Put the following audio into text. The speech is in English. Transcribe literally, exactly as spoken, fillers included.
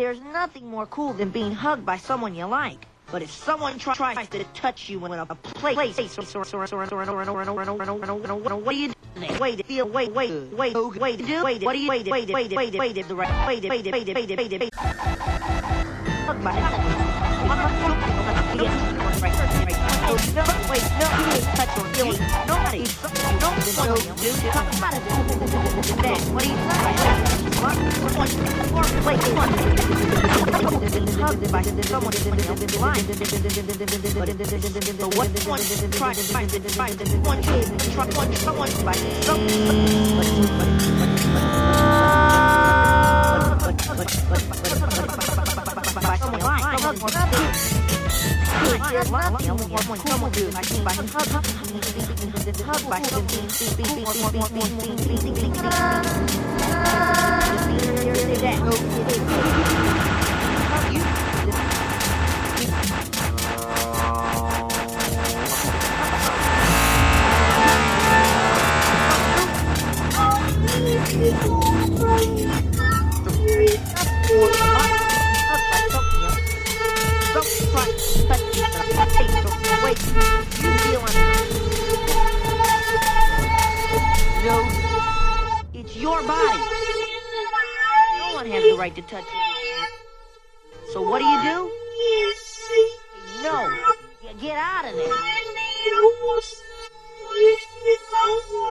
There's nothing more cool than being hugged by someone you like. But if someone try, tries to touch you in a place, what do you do? Wait to feel, wait, wait, wait, wait to do, wait, what do you, wait, wait, wait, wait, wait, the right, wait, wait, wait, wait, wait, wait, wait, hugged by no, wait, no, touch or kill nobody. No, no, dude, come out of this. What do you say? What? Wait, one. Hugged by someone in the line. But what one try to find it, find it, one try, one, someone by your body. No one has the right to touch you. So what do you do? No. You get out of there.